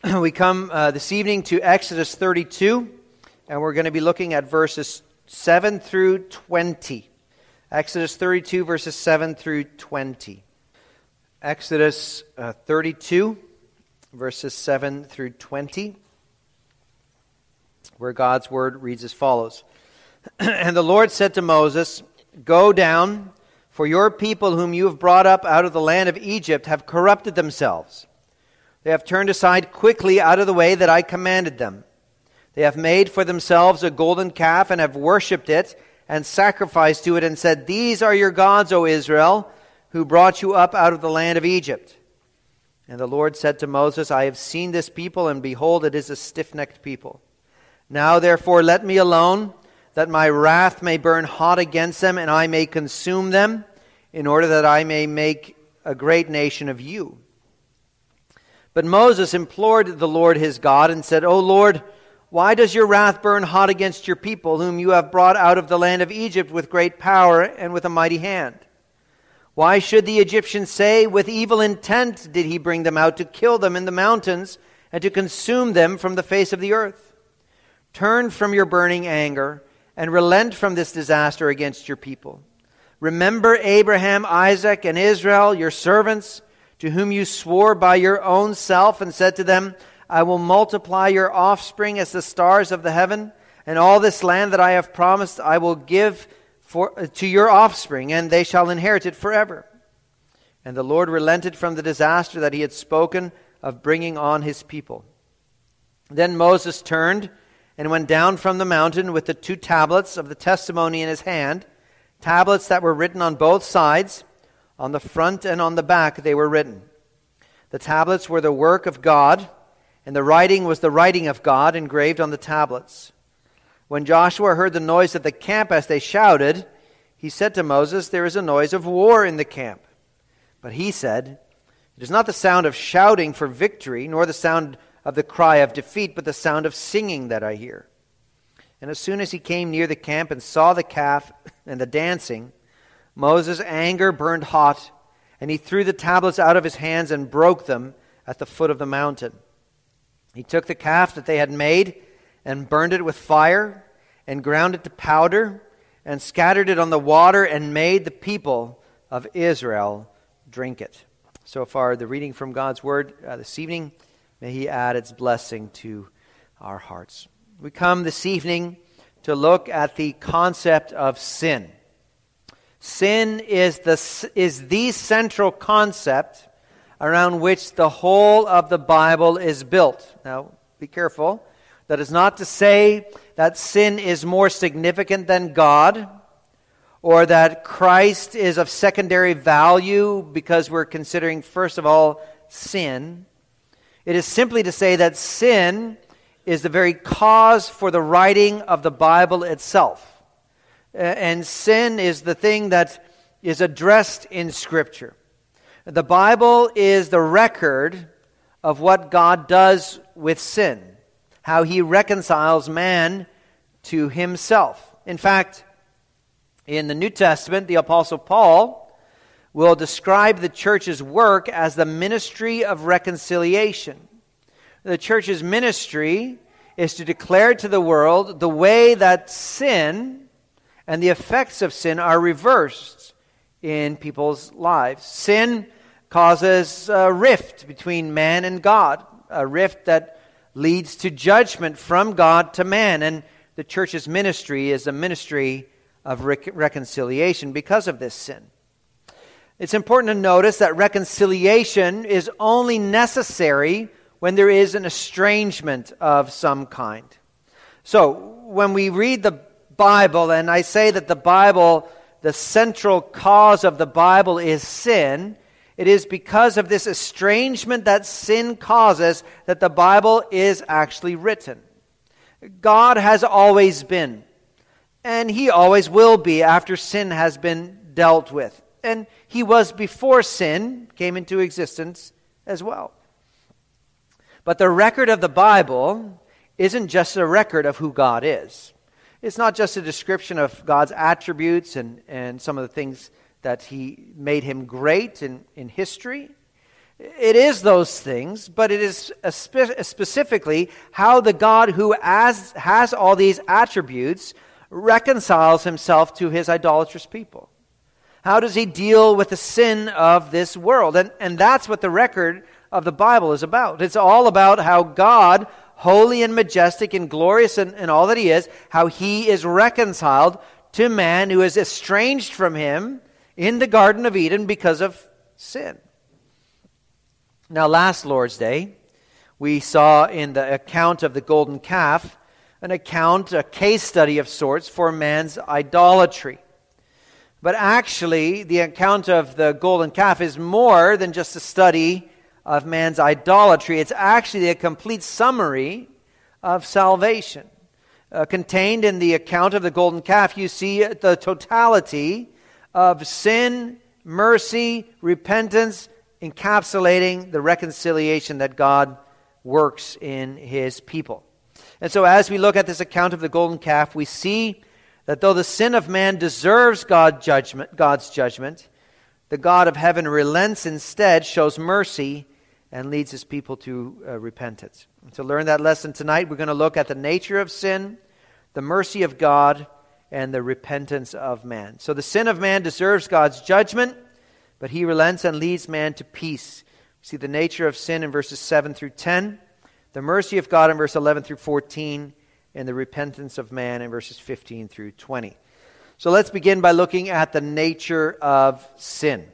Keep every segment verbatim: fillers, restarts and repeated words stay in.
We come uh, this evening to Exodus thirty-two, and we're going to be looking at verses seven through twenty. Exodus thirty-two, verses seven through twenty. Exodus uh, thirty-two, verses seven through twenty, where God's word reads as follows. And the Lord said to Moses, "Go down, for your people whom you have brought up out of the land of Egypt have corrupted themselves. They have turned aside quickly out of the way that I commanded them. They have made for themselves a golden calf and have worshipped it and sacrificed to it and said, 'These are your gods, O Israel, who brought you up out of the land of Egypt.' And the Lord said to Moses, 'I have seen this people, and behold, it is a stiff-necked people. Now therefore let me alone, that my wrath may burn hot against them, and I may consume them, in order that I may make a great nation of you.' But Moses implored the Lord his God and said, 'O Lord, why does your wrath burn hot against your people, whom you have brought out of the land of Egypt with great power and with a mighty hand? Why should the Egyptians say, with evil intent did he bring them out to kill them in the mountains and to consume them from the face of the earth? Turn from your burning anger and relent from this disaster against your people. Remember Abraham, Isaac, and Israel, your servants, to whom you swore by your own self and said to them, I will multiply your offspring as the stars of the heaven, and all this land that I have promised I will give for, to your offspring, and they shall inherit it forever.' And the Lord relented from the disaster that he had spoken of bringing on his people. Then Moses turned and went down from the mountain with the two tablets of the testimony in his hand, tablets that were written on both sides. On the front and on the back they were written. The tablets were the work of God, and the writing was the writing of God engraved on the tablets. When Joshua heard the noise of the camp as they shouted, he said to Moses, 'There is a noise of war in the camp.' But he said, 'It is not the sound of shouting for victory, nor the sound of the cry of defeat, but the sound of singing that I hear.' And as soon as he came near the camp and saw the calf and the dancing, Moses' anger burned hot, and he threw the tablets out of his hands and broke them at the foot of the mountain. He took the calf that they had made and burned it with fire and ground it to powder and scattered it on the water and made the people of Israel drink it." So far, the reading from God's Word uh, this evening. May He add its blessing to our hearts. We come this evening to look at the concept of sin. Sin is the, is the central concept around which the whole of the Bible is built. Now, be careful. That is not to say that sin is more significant than God, or that Christ is of secondary value because we're considering, first of all, sin. It is simply to say that sin is the very cause for the writing of the Bible itself. And sin is the thing that is addressed in Scripture. The Bible is the record of what God does with sin, how He reconciles man to Himself. In fact, in the New Testament, the Apostle Paul will describe the church's work as the ministry of reconciliation. The church's ministry is to declare to the world the way that sin and the effects of sin are reversed in people's lives. Sin causes a rift between man and God, a rift that leads to judgment from God to man. And the church's ministry is a ministry of rec- reconciliation because of this sin. It's important to notice that reconciliation is only necessary when there is an estrangement of some kind. So, when we read the Bible, and I say that the Bible, the central cause of the Bible is sin, it is because of this estrangement that sin causes that the Bible is actually written. God has always been, and He always will be after sin has been dealt with. And He was before sin came into existence as well. But the record of the Bible isn't just a record of who God is. It's not just a description of God's attributes and, and some of the things that He made Him great in, in history. It is those things, but it is spe- specifically how the God who has, has all these attributes reconciles himself to his idolatrous people. How does he deal with the sin of this world? And, and that's what the record of the Bible is about. It's all about how God, holy and majestic and glorious in, in all that he is, how he is reconciled to man who is estranged from him in the Garden of Eden because of sin. Now, last Lord's Day, we saw in the account of the golden calf an account, a case study of sorts for man's idolatry. But actually, the account of the golden calf is more than just a study of man's idolatry. It's actually a complete summary of salvation. Uh, contained in the account of the golden calf, you see the totality of sin, mercy, repentance, encapsulating the reconciliation that God works in his people. And so as we look at this account of the golden calf, we see that though the sin of man deserves God judgment, God's judgment, the God of heaven relents instead, shows mercy, and leads his people to uh, repentance. And to learn that lesson tonight, we're going to look at the nature of sin, the mercy of God, and the repentance of man. So the sin of man deserves God's judgment, but he relents and leads man to peace. We see the nature of sin in verses seven through ten, the mercy of God in verse eleven through fourteen, and the repentance of man in verses fifteen through twenty. So let's begin by looking at the nature of sin.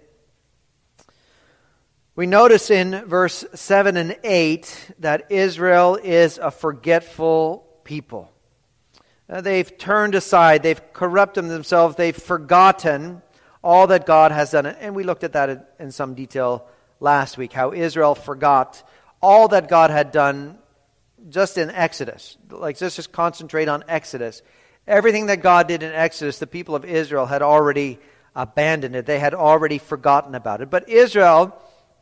We notice in verse seven and eight that Israel is a forgetful people. Uh, they've turned aside, they've corrupted themselves, they've forgotten all that God has done. And we looked at that in, in some detail last week, how Israel forgot all that God had done just in Exodus. Like, let's just concentrate on Exodus. Everything that God did in Exodus, the people of Israel had already abandoned it. They had already forgotten about it. But Israel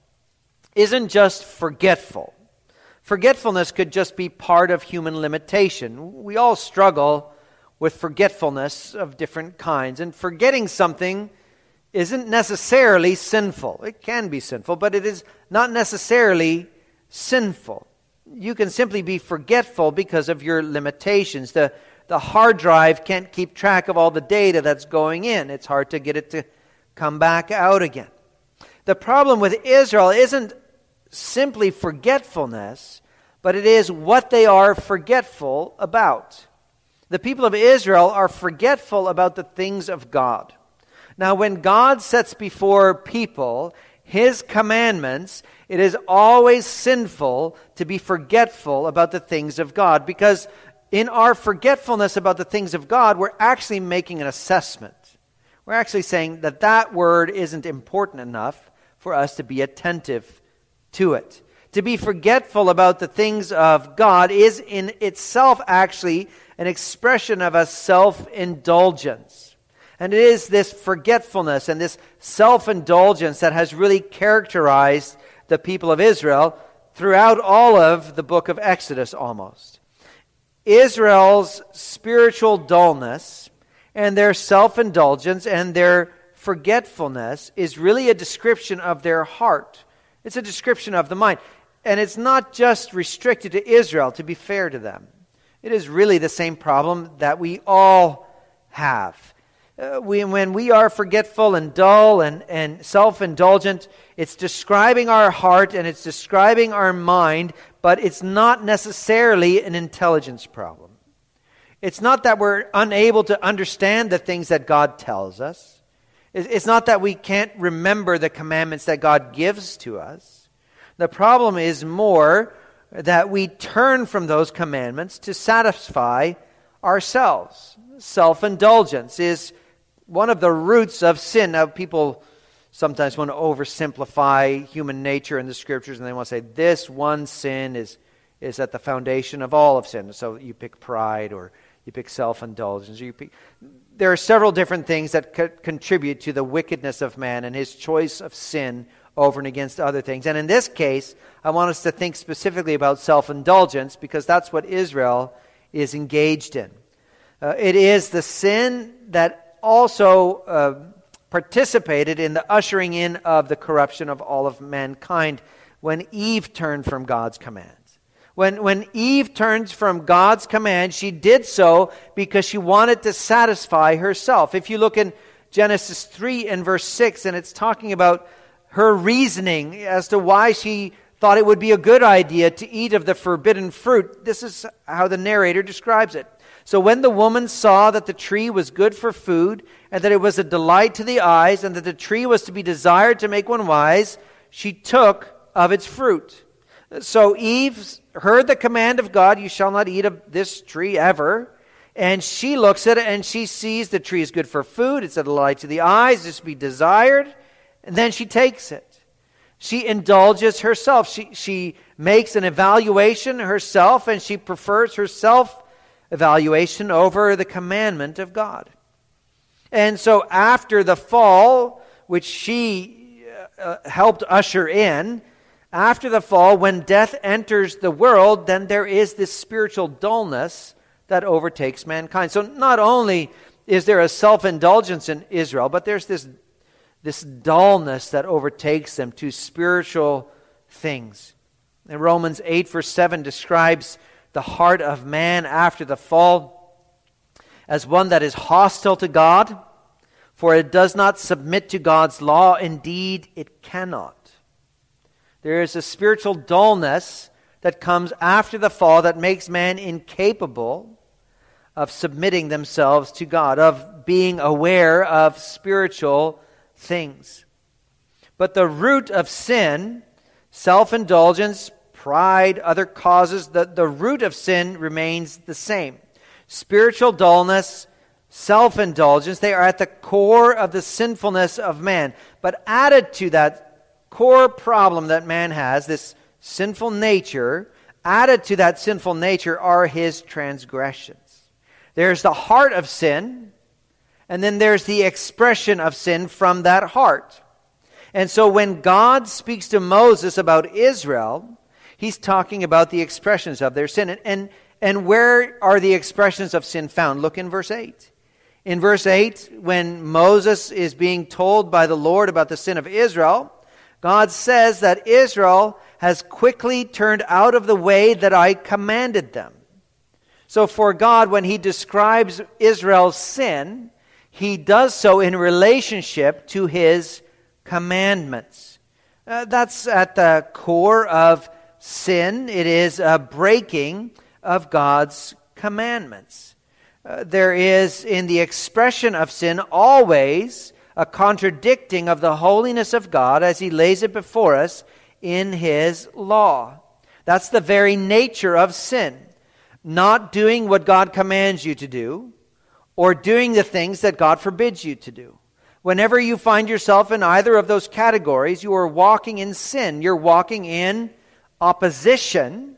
isn't just forgetful. Forgetfulness could just be part of human limitation. We all struggle with forgetfulness of different kinds. And forgetting something isn't necessarily sinful. It can be sinful, but it is not necessarily sinful. You can simply be forgetful because of your limitations. The, the hard drive can't keep track of all the data that's going in. It's hard to get it to come back out again. The problem with Israel isn't simply forgetfulness, but it is what they are forgetful about. The people of Israel are forgetful about the things of God. Now, when God sets before people his commandments, it is always sinful to be forgetful about the things of God, because in our forgetfulness about the things of God, we're actually making an assessment. We're actually saying that that word isn't important enough for us to be attentive to it. To be forgetful about the things of God is in itself actually an expression of a self-indulgence. And it is this forgetfulness and this self-indulgence that has really characterized the people of Israel throughout all of the book of Exodus almost. Israel's spiritual dullness and their self-indulgence and their forgetfulness is really a description of their heart. It's a description of the mind. And it's not just restricted to Israel, to be fair to them. It is really the same problem that we all have. Uh, we, when we are forgetful and dull and, and self-indulgent, it's describing our heart and it's describing our mind, but it's not necessarily an intelligence problem. It's not that we're unable to understand the things that God tells us. It's not that we can't remember the commandments that God gives to us. The problem is more that we turn from those commandments to satisfy ourselves. Self-indulgence is one of the roots of sin. Now, people sometimes want to oversimplify human nature in the Scriptures, and they want to say this one sin is, is at the foundation of all of sin. So you pick pride, or you pick self-indulgence. Or you pick... There are several different things that co- contribute to the wickedness of man and his choice of sin over and against other things. And in this case, I want us to think specifically about self-indulgence, because that's what Israel is engaged in. Uh, it is the sin that also uh, participated in the ushering in of the corruption of all of mankind when Eve turned from God's commands. When, when Eve turns from God's command, she did so because she wanted to satisfy herself. If you look in Genesis three and verse six, and it's talking about her reasoning as to why she thought it would be a good idea to eat of the forbidden fruit. This is how the narrator describes it. So when the woman saw that the tree was good for food, and that it was a delight to the eyes, and that the tree was to be desired to make one wise, she took of its fruit. So Eve heard the command of God, you shall not eat of this tree ever. And she looks at it and she sees the tree is good for food. It's a delight to the eyes, it's to be desired. And then she takes it. She indulges herself. She, she makes an evaluation herself, and she prefers her self-evaluation over the commandment of God. And so after the fall, which she uh, helped usher in, after the fall, when death enters the world, then there is this spiritual dullness that overtakes mankind. So not only is there a self-indulgence in Israel, but there's this, this dullness that overtakes them to spiritual things. And Romans eight verse seven describes the heart of man after the fall as one that is hostile to God, for it does not submit to God's law. Indeed, it cannot. There is a spiritual dullness that comes after the fall that makes man incapable of submitting themselves to God, of being aware of spiritual things. But the root of sin, self-indulgence, pride, other causes, the, the root of sin remains the same. Spiritual dullness, self-indulgence, they are at the core of the sinfulness of man. But added to that core problem that man has, this sinful nature, added to that sinful nature are his transgressions. There's the heart of sin, and then there's the expression of sin from that heart. And so when God speaks to Moses about Israel, he's talking about the expressions of their sin. And, and, and where are the expressions of sin found? Look in verse eight. In verse eight, when Moses is being told by the Lord about the sin of Israel, God says that Israel has quickly turned out of the way that I commanded them. So for God, when he describes Israel's sin, he does so in relationship to his commandments. Uh, that's at the core of sin. It is a breaking of God's commandments. Uh, there is in the expression of sin always a contradicting of the holiness of God as he lays it before us in his law. That's the very nature of sin. Not doing what God commands you to do, or doing the things that God forbids you to do. Whenever you find yourself in either of those categories, you are walking in sin. You're walking in opposition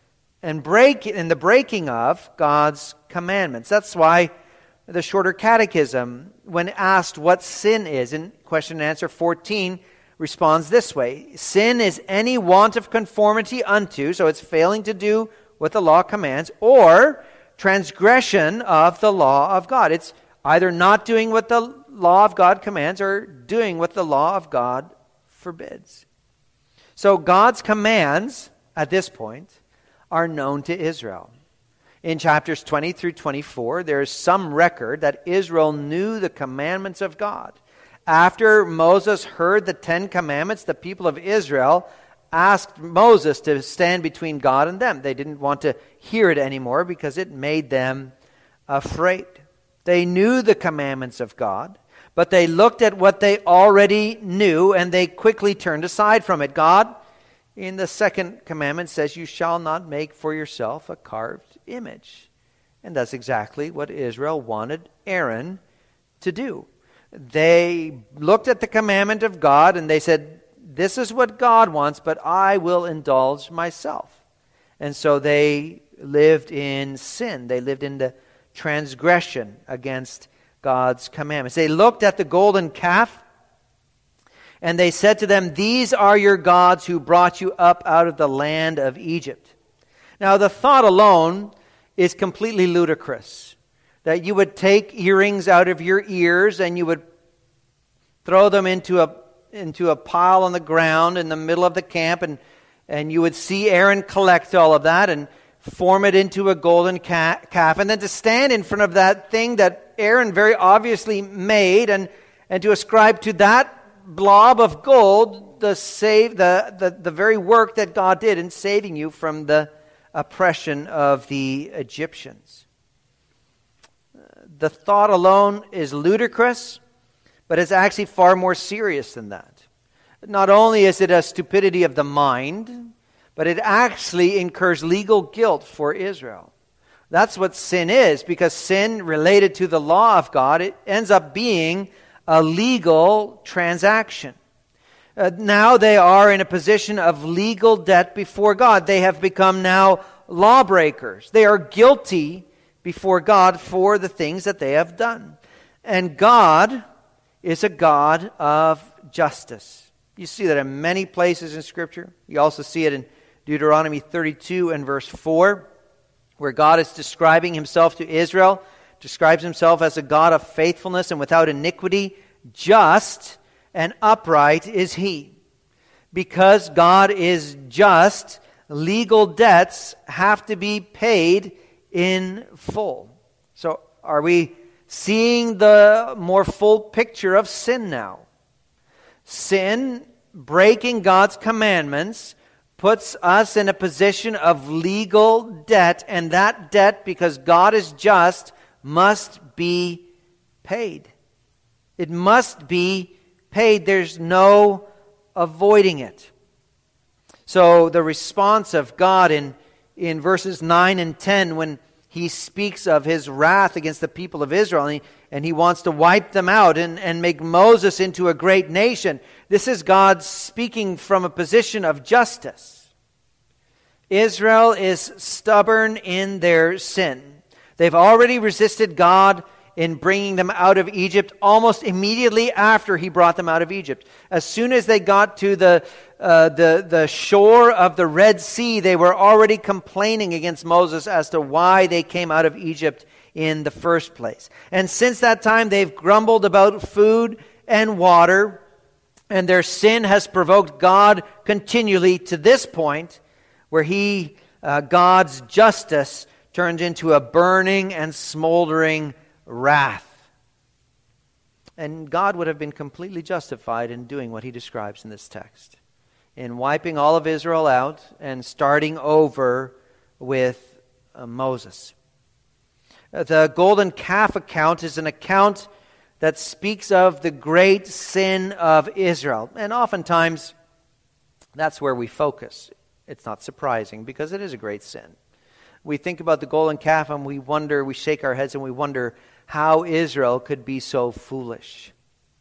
and break in the breaking of God's commandments. That's why the Shorter Catechism, when asked what sin is, in question and answer fourteen, responds this way. Sin is any want of conformity unto, so it's failing to do what the law commands, or transgression of the law of God. It's either not doing what the law of God commands or doing what the law of God forbids. So God's commands, at this point, are known to Israel. In chapters twenty through twenty-four, there is some record that Israel knew the commandments of God. After Moses heard the Ten Commandments, the people of Israel asked Moses to stand between God and them. They didn't want to hear it anymore because it made them afraid. They knew the commandments of God, but they looked at what they already knew and they quickly turned aside from it. God, in the second commandment, says, you shall not make for yourself a carved image. And that's exactly what Israel wanted Aaron to do. They looked at the commandment of God and they said, this is what God wants, but I will indulge myself. And so they lived in sin. They lived in the transgression against God's commandments. They looked at the golden calf and they said to them, these are your gods who brought you up out of the land of Egypt. Now the thought alone is completely ludicrous. That you would take earrings out of your ears and you would throw them into a into a pile on the ground in the middle of the camp, and, and you would see Aaron collect all of that and form it into a golden ca- calf, and then to stand in front of that thing that Aaron very obviously made, and, and to ascribe to that blob of gold the save the, the, the very work that God did in saving you from the oppression of the Egyptians. The thought alone is ludicrous, but it's actually far more serious than that. Not only is it a stupidity of the mind, but it actually incurs legal guilt for Israel. That's what sin is, because sin related to the law of God, it ends up being a legal transaction. Uh, now they are in a position of legal debt before God. They have become now lawbreakers. They are guilty before God for the things that they have done. And God is a God of justice. You see that in many places in Scripture. You also see it in Deuteronomy thirty-two and verse four, where God is describing himself to Israel, describes himself as a God of faithfulness and without iniquity, just and upright is he. Because God is just, legal debts have to be paid in full. So are we seeing the more full picture of sin now? Sin, breaking God's commandments, puts us in a position of legal debt, and that debt, because God is just, must be paid. It must be paid. There's no avoiding it. So the response of God in, in verses nine and ten, when he speaks of his wrath against the people of Israel, and he, and he wants to wipe them out and, and make Moses into a great nation. This is God speaking from a position of justice. Israel is stubborn in their sin. They've already resisted God in bringing them out of Egypt almost immediately after he brought them out of Egypt. As soon as they got to the uh, the the shore of the Red Sea, they were already complaining against Moses as to why they came out of Egypt in the first place. And since that time, they've grumbled about food and water, and their sin has provoked God continually to this point, where he, uh, God's justice, turned into a burning and smoldering wrath. And God would have been completely justified in doing what he describes in this text, in wiping all of Israel out and starting over with uh, Moses. Uh, the golden calf account is an account that speaks of the great sin of Israel. And oftentimes, that's where we focus. It's not surprising, because it is a great sin. We think about the golden calf and we wonder, we shake our heads and we wonder how Israel could be so foolish.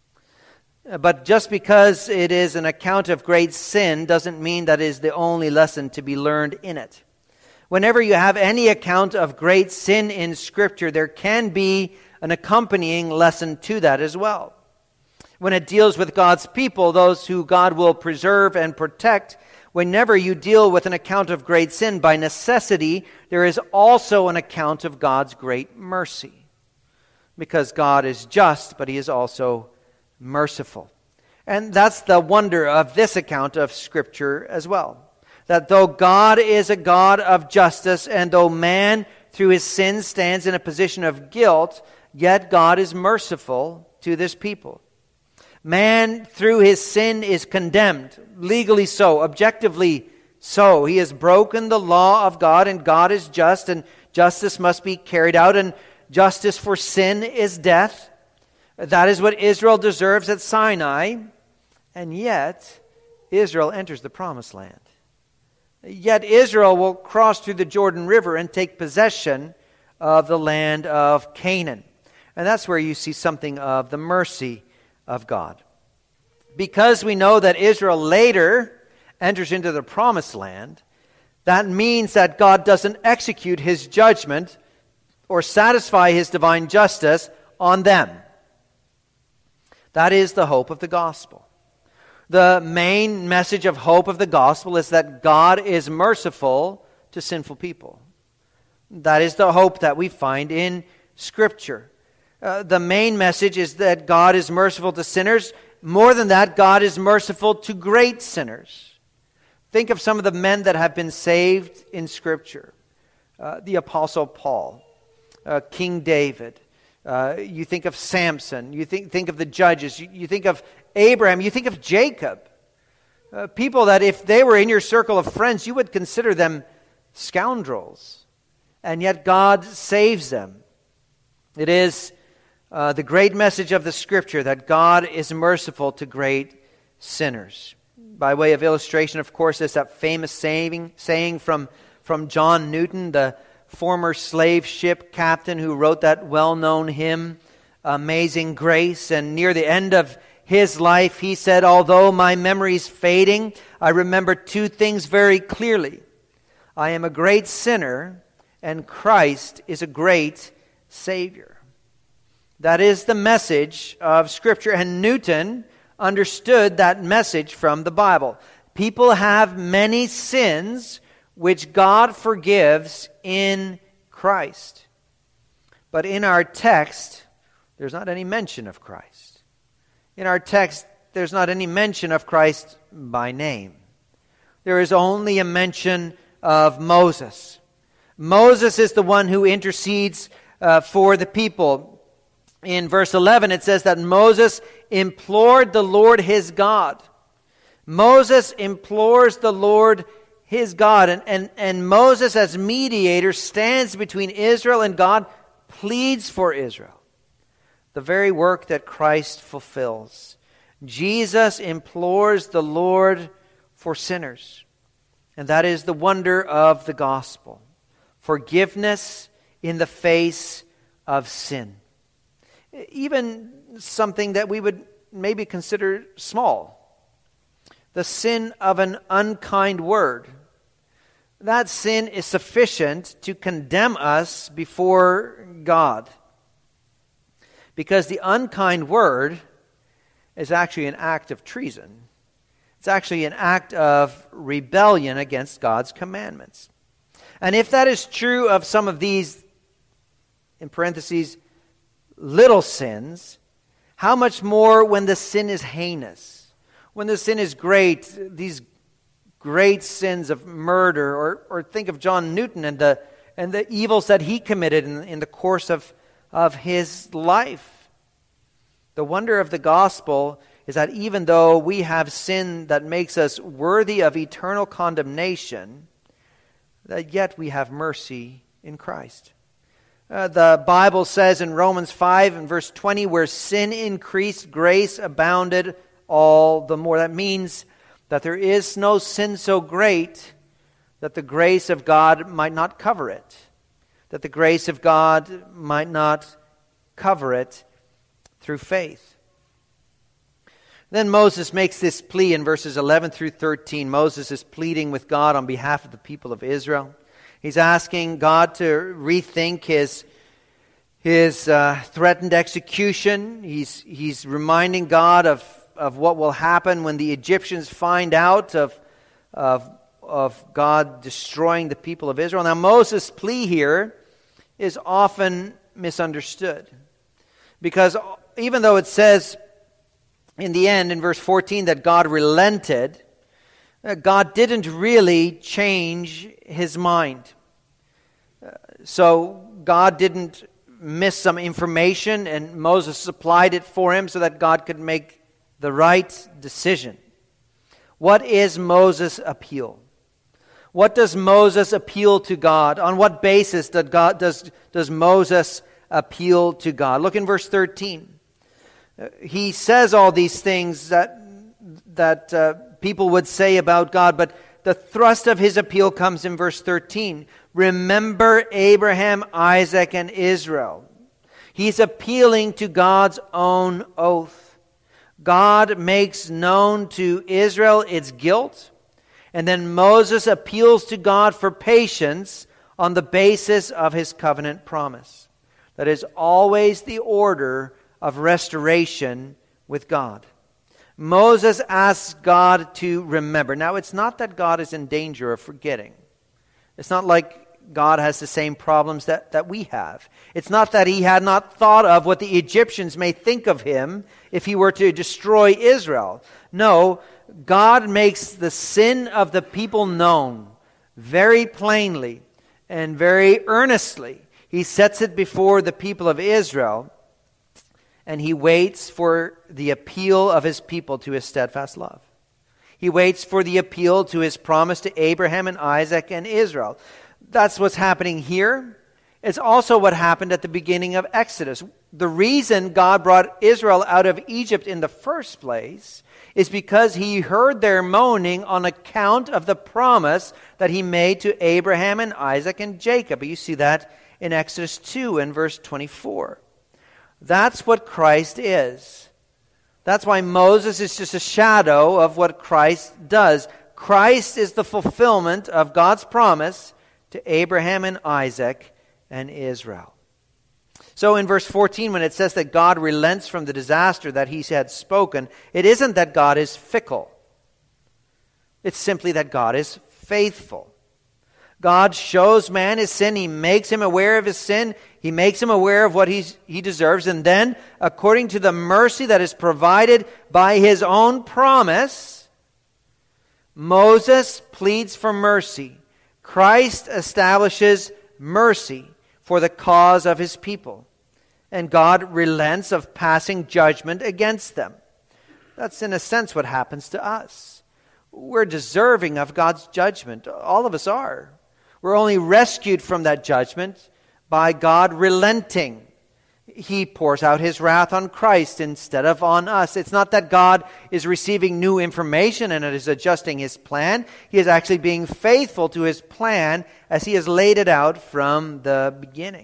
But just because it is an account of great sin doesn't mean that is the only lesson to be learned in it. Whenever you have any account of great sin in Scripture, there can be an accompanying lesson to that as well. When it deals with God's people, those who God will preserve and protect, whenever you deal with an account of great sin, by necessity, there is also an account of God's great mercy. Because God is just, but he is also merciful. And that's the wonder of this account of Scripture as well. That though God is a God of justice, and though man through his sin stands in a position of guilt, yet God is merciful to this people. Man through his sin is condemned, legally so, objectively so. He has broken the law of God, and God is just, and justice must be carried out, and justice for sin is death. That is what Israel deserves at Sinai. And yet, Israel enters the promised land. Yet Israel will cross through the Jordan River and take possession of the land of Canaan. And that's where you see something of the mercy of God. Because we know that Israel later enters into the promised land, that means that God doesn't execute his judgment or satisfy his divine justice on them. That is the hope of the gospel. The main message of hope of the gospel is that God is merciful to sinful people. That is the hope that we find in Scripture. Uh, the main message is that God is merciful to sinners, more than that, God is merciful to great sinners. Think of some of the men that have been saved in Scripture. Uh, the Apostle Paul, uh, King David. Uh, you think of Samson. You think, think of the judges. You, you think of Abraham. You think of Jacob. Uh, people that if they were in your circle of friends, you would consider them scoundrels. And yet God saves them. It is uh, the great message of the Scripture that God is merciful to great sinners. By way of illustration, of course, there's that famous saying, saying from, from John Newton, the former slave ship captain who wrote that well-known hymn, Amazing Grace. And near the end of his life, he said, although my memory's fading, I remember two things very clearly. I am a great sinner, and Christ is a great Savior. That is the message of Scripture. And Newton understood that message from the Bible. People have many sins which God forgives in Christ. But in our text, there's not any mention of Christ. In our text, there's not any mention of Christ by name. There is only a mention of Moses. Moses is the one who intercedes uh, for the people. In verse eleven, it says that Moses implored the Lord his God. Moses implores the Lord his God. And, and, and Moses, as mediator, stands between Israel and God, pleads for Israel. The very work that Christ fulfills. Jesus implores the Lord for sinners. And that is the wonder of the gospel. Forgiveness in the face of sin. Even something that we would maybe consider small. The sin of an unkind word. That sin is sufficient to condemn us before God. Because the unkind word is actually an act of treason. It's actually an act of rebellion against God's commandments. And if that is true of some of these, in parentheses, little sins, how much more when the sin is heinous? When the sin is great, these great sins of murder, or, or think of John Newton and the and the evils that he committed in, in the course of, of his life. The wonder of the gospel is that even though we have sin that makes us worthy of eternal condemnation, that yet we have mercy in Christ. Uh, the Bible says in Romans five and verse twenty, where sin increased, grace abounded all the more. That means that there is no sin so great that the grace of God might not cover it. That the grace of God might not cover it through faith. Then Moses makes this plea in verses eleven through thirteen. Moses is pleading with God on behalf of the people of Israel. He's asking God to rethink his, his uh, threatened execution. He's, he's reminding God of, of what will happen when the Egyptians find out of, of, of God destroying the people of Israel. Now, Moses' plea here is often misunderstood. Because even though it says in the end, in verse fourteen, that God relented, God didn't really change his mind. So God didn't miss some information and Moses supplied it for him so that God could make the right decision. What is Moses' appeal? What does Moses appeal to God? On what basis does, God, does, does Moses appeal to God? Look in verse thirteen. He says all these things that, that uh, people would say about God, but the thrust of his appeal comes in verse thirteen. Remember Abraham, Isaac, and Israel. He's appealing to God's own oath. God makes known to Israel its guilt, and then Moses appeals to God for patience on the basis of his covenant promise. That is always the order of restoration with God. Moses asks God to remember. Now, it's not that God is in danger of forgetting. It's not like God has the same problems that, that we have. It's not that he had not thought of what the Egyptians may think of him if he were to destroy Israel. No, God makes the sin of the people known very plainly and very earnestly. He sets it before the people of Israel, and he waits for the appeal of his people to his steadfast love. He waits for the appeal to his promise to Abraham and Isaac and Israel. That's what's happening here. It's also what happened at the beginning of Exodus. The reason God brought Israel out of Egypt in the first place is because he heard their moaning on account of the promise that he made to Abraham and Isaac and Jacob. You see that in Exodus two and verse twenty-four. That's what Christ is. That's why Moses is just a shadow of what Christ does. Christ is the fulfillment of God's promise to Abraham and Isaac and Israel. So in verse fourteen, when it says that God relents from the disaster that he had spoken, it isn't that God is fickle. It's simply that God is faithful. God shows man his sin. He makes him aware of his sin. He makes him aware of what he's, he deserves. And then, according to the mercy that is provided by his own promise, Moses pleads for mercy. Christ establishes mercy for the cause of his people. And God relents of passing judgment against them. That's in a sense what happens to us. We're deserving of God's judgment. All of us are. We're only rescued from that judgment by God relenting. He pours out his wrath on Christ instead of on us. It's not that God is receiving new information and is adjusting his plan. He is actually being faithful to his plan as he has laid it out from the beginning.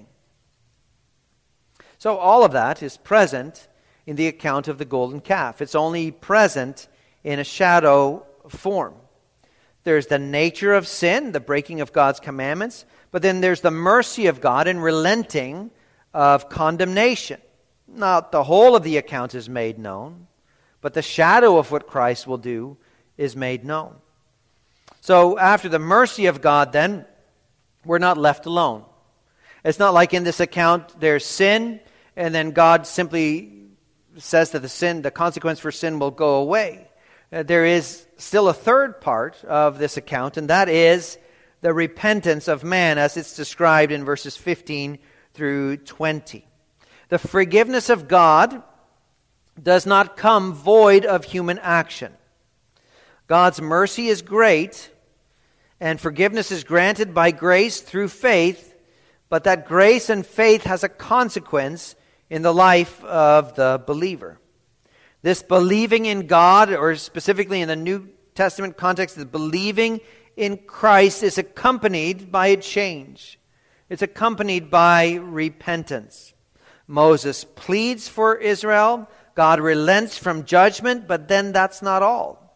So all of that is present in the account of the golden calf. It's only present in a shadow form. There's the nature of sin, the breaking of God's commandments, but then there's the mercy of God in relenting of condemnation. Not the whole of the account is made known, but the shadow of what Christ will do is made known. So after the mercy of God, then, we're not left alone. It's not like in this account there's sin, and then God simply says that the sin, the consequence for sin will go away. Uh, there is still a third part of this account, and that is the repentance of man as it's described in verses fifteen through twenty. The forgiveness of God does not come void of human action. God's mercy is great, and forgiveness is granted by grace through faith, but that grace and faith has a consequence in the life of the believer. This believing in God, or specifically in the New Testament context, the believing in Christ is accompanied by a change. It's accompanied by repentance. Moses pleads for Israel. God relents from judgment, but then that's not all.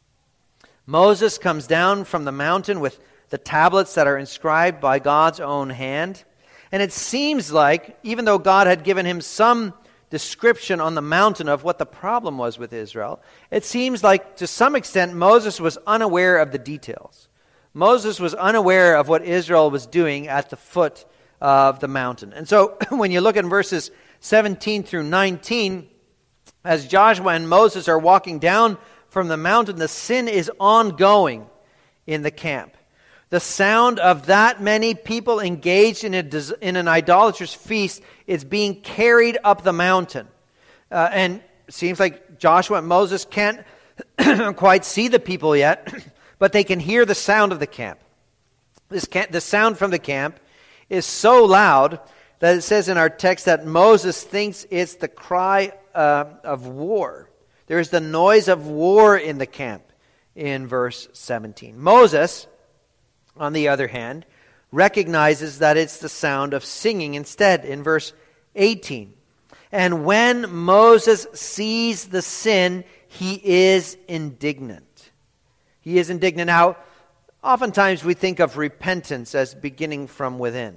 Moses comes down from the mountain with the tablets that are inscribed by God's own hand. And it seems like, even though God had given him some description on the mountain of what the problem was with Israel, it seems like to some extent Moses was unaware of the details. Moses was unaware of what Israel was doing at the foot of the mountain. And so when you look at verses seventeen through nineteen, as Joshua and Moses are walking down from the mountain, the sin is ongoing in the camp. The sound of that many people engaged in, a, in an idolatrous feast is being carried up the mountain. Uh, and it seems like Joshua and Moses can't quite see the people yet, but they can hear the sound of the camp. This camp, the sound from the camp is so loud that it says in our text that Moses thinks it's the cry uh, of war. There is the noise of war in the camp in verse seventeen. Moses, on the other hand, recognizes that it's the sound of singing instead in verse eighteen. And when Moses sees the sin, he is indignant. He is indignant. Now, oftentimes we think of repentance as beginning from within.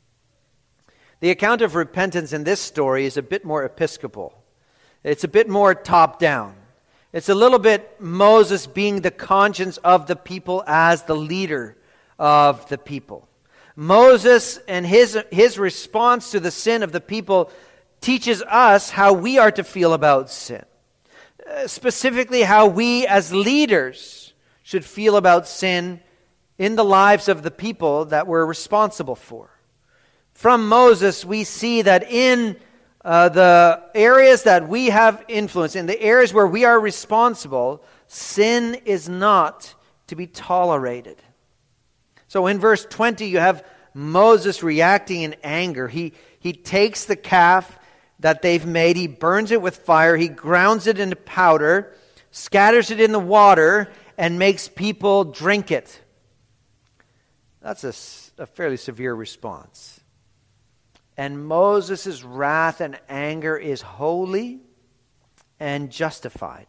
The account of repentance in this story is a bit more episcopal. It's a bit more top-down. It's a little bit Moses being the conscience of the people as the leader of the people. Moses and his, his response to the sin of the people teaches us how we are to feel about sin. Uh, specifically, how we as leaders should feel about sin in the lives of the people that we're responsible for. From Moses, we see that in uh, the areas that we have influence, in the areas where we are responsible, sin is not to be tolerated. So in verse twenty, you have Moses reacting in anger. He, he takes the calf that they've made, he burns it with fire, he grounds it into powder, scatters it in the water, and makes people drink it. That's a, a fairly severe response. And Moses' wrath and anger is holy and justified.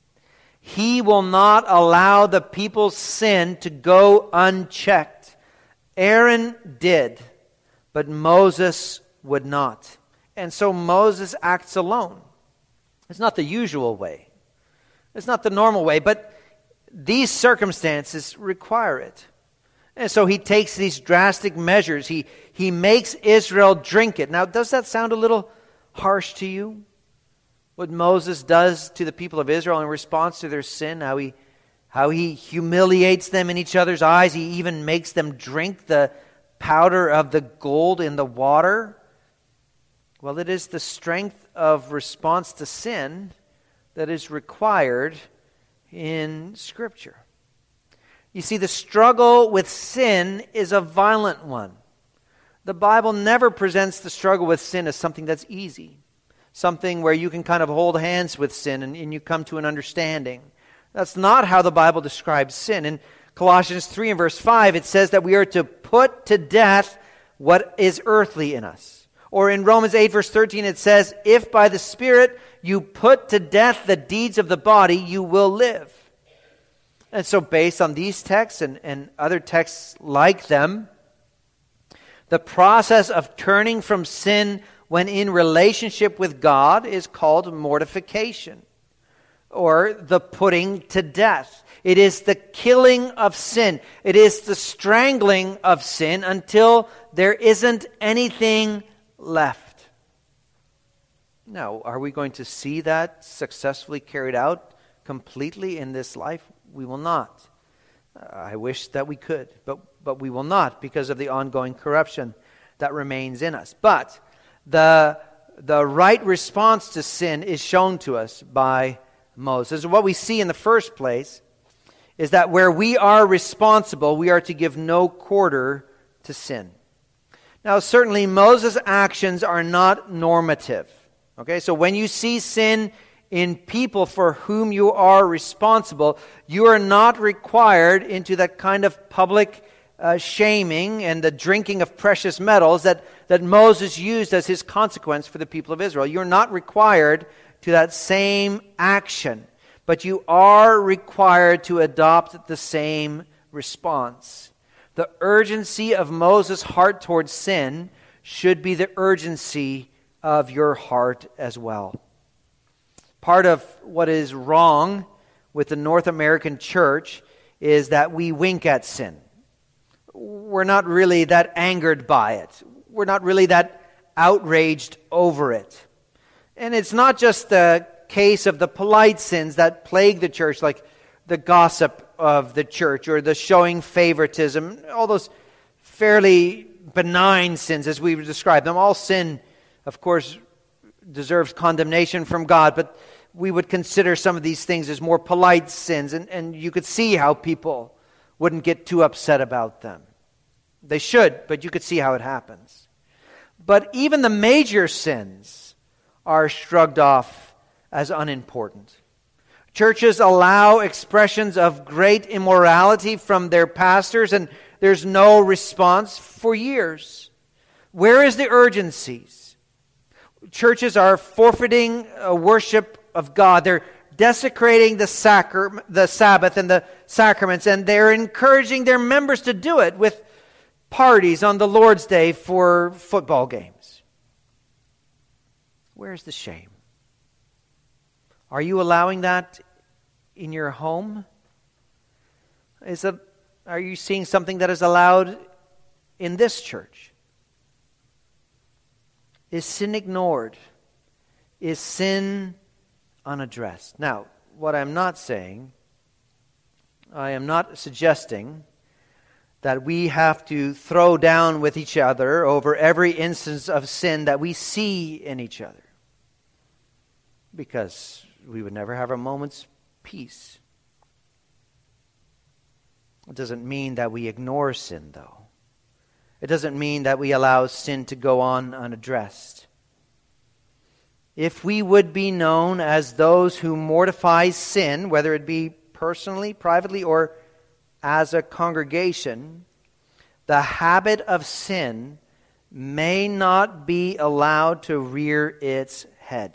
He will not allow the people's sin to go unchecked. Aaron did, but Moses would not. And so Moses acts alone. It's not the usual way. It's not the normal way, but these circumstances require it. And so he takes these drastic measures. He, he makes Israel drink it. Now, does that sound a little harsh to you? What Moses does to the people of Israel in response to their sin, how he, how he humiliates them in each other's eyes. He even makes them drink the powder of the gold in the water. Well, it is the strength of response to sin that is required in Scripture. You see, the struggle with sin is a violent one. The Bible never presents the struggle with sin as something that's easy, something where you can kind of hold hands with sin and, and you come to an understanding. That's not how the Bible describes sin. In Colossians three and verse five, it says that we are to put to death what is earthly in us. Or in Romans eight verse thirteen, it says, if by the Spirit you put to death the deeds of the body, you will live. And so based on these texts and, and other texts like them, the process of turning from sin when in relationship with God is called mortification, or the putting to death. It is the killing of sin. It is the strangling of sin until there isn't anything left. Now, are we going to see that successfully carried out completely in this life? We will not. I wish that we could, but but we will not because of the ongoing corruption that remains in us. But the the right response to sin is shown to us by Moses. What we see in the first place is that where we are responsible, we are to give no quarter to sin. Now, certainly Moses' actions are not normative. Okay, so when you see sin in people for whom you are responsible, you are not required into that kind of public uh, shaming and the drinking of precious metals that, that Moses used as his consequence for the people of Israel. You're not required to that same action, but you are required to adopt the same response. The urgency of Moses' heart towards sin should be the urgency of your heart as well. Part of what is wrong with the North American church is that we wink at sin. We're not really that angered by it. We're not really that outraged over it. And it's not just the case of the polite sins that plague the church, like the gossip of the church or the showing favoritism, all those fairly benign sins as we describe them. All sin, of course, deserves condemnation from God, but we would consider some of these things as more polite sins, and, and you could see how people wouldn't get too upset about them. They should, but you could see how it happens. But even the major sins are shrugged off as unimportant. Churches allow expressions of great immorality from their pastors, and there's no response for years. Where is the urgencies? Churches are forfeiting a worship of God. They're desecrating the sacra- the Sabbath and the sacraments, and they're encouraging their members to do it with parties on the Lord's Day for football games. Where's the shame? Are you allowing that in your home? Is it, are you seeing something that is allowed in this church? Is sin ignored? Is sin unaddressed? Now, what I'm not saying, I am not suggesting that we have to throw down with each other over every instance of sin that we see in each other, because we would never have a moment's peace. It doesn't mean that we ignore sin, though. It doesn't mean that we allow sin to go on unaddressed. If we would be known as those who mortify sin, whether it be personally, privately, or as a congregation, the habit of sin may not be allowed to rear its head.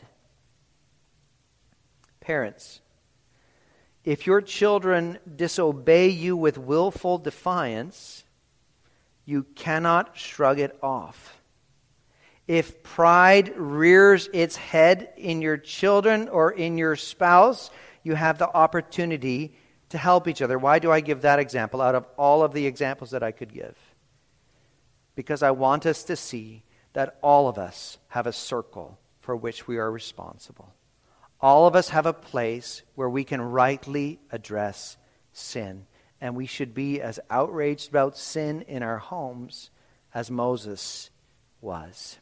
Parents, if your children disobey you with willful defiance, you cannot shrug it off. If pride rears its head in your children or in your spouse, you have the opportunity to help each other. Why do I give that example out of all of the examples that I could give? Because I want us to see that all of us have a circle for which we are responsible. All of us have a place where we can rightly address sin. And we should be as outraged about sin in our homes as Moses was.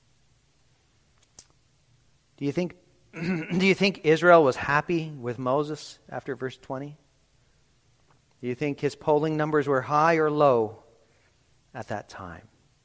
Do you think, do you think Israel was happy with Moses after verse twenty? Do you think his polling numbers were high or low at that time?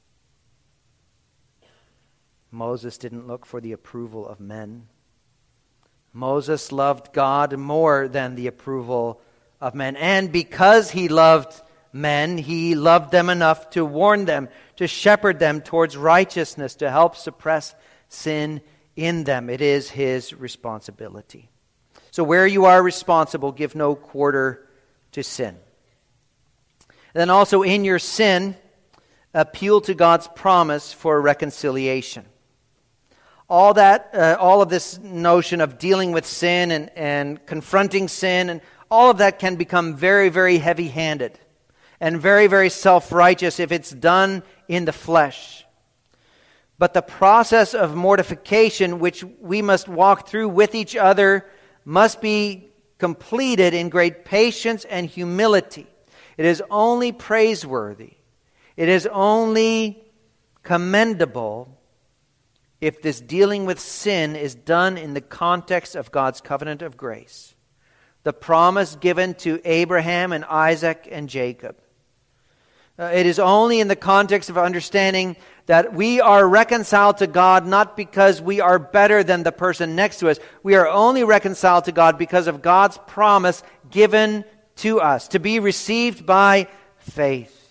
Moses didn't look for the approval of men. Moses loved God more than the approval of men. And because he loved men, he loved them enough to warn them, to shepherd them towards righteousness, to help suppress sin in them. It is his responsibility. So where you are responsible, give no quarter to sin. Then also in your sin, appeal to God's promise for reconciliation. All that, uh, all of this notion of dealing with sin and, and confronting sin, and all of that can become very, very heavy-handed and very, very self-righteous if it's done in the flesh. But the process of mortification, which we must walk through with each other, must be completed in great patience and humility. It is only praiseworthy, it is only commendable if this dealing with sin is done in the context of God's covenant of grace, the promise given to Abraham and Isaac and Jacob. Uh, it is only in the context of understanding that we are reconciled to God not because we are better than the person next to us. We are only reconciled to God because of God's promise given to us, to be received by faith.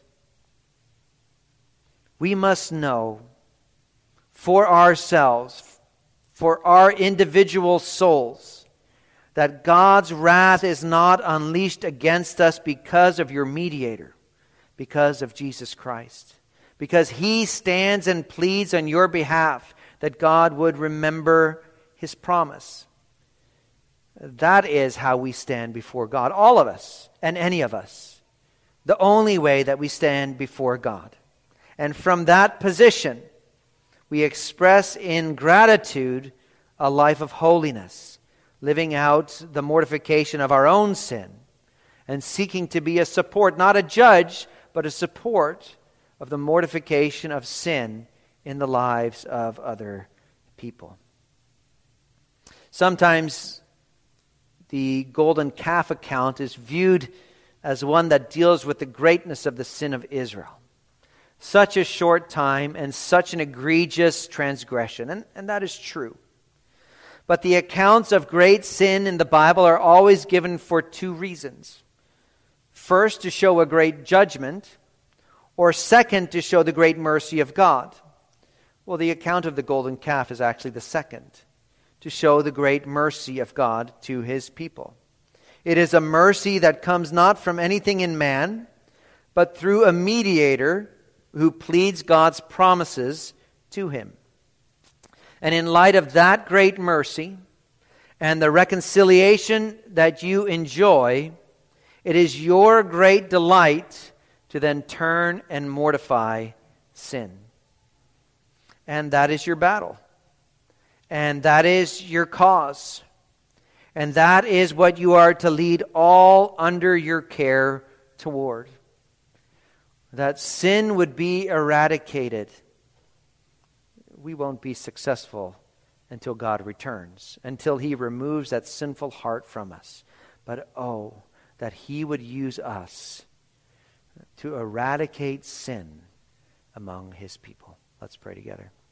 We must know for ourselves, for our individual souls, that God's wrath is not unleashed against us because of your mediator, because of Jesus Christ. Because He stands and pleads on your behalf that God would remember His promise. That is how we stand before God, all of us and any of us. The only way that we stand before God. And from that position, we express in gratitude a life of holiness, living out the mortification of our own sin and seeking to be a support, not a judge, but a support of the mortification of sin in the lives of other people. Sometimes the golden calf account is viewed as one that deals with the greatness of the sin of Israel. Such a short time and such an egregious transgression. And, and that is true. But the accounts of great sin in the Bible are always given for two reasons. First, to show a great judgment, or second, to show the great mercy of God. Well, the account of the golden calf is actually the second, to show the great mercy of God to His people. It is a mercy that comes not from anything in man, but through a mediator who pleads God's promises to him. And in light of that great mercy and the reconciliation that you enjoy, it is your great delight to then turn and mortify sin. And that is your battle. And that is your cause. And that is what you are to lead all under your care toward. That sin would be eradicated. We won't be successful until God returns, until He removes that sinful heart from us. But oh, that He would use us to eradicate sin among His people. Let's pray together.